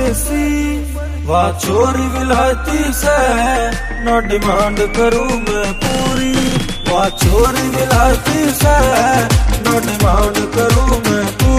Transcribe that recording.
परदेसी, वाह छोरी विलायती से न डिमांड करूँ मैं पूरी, वाह छोरी विलायती से न डिमांड करूँ मैं पूरी।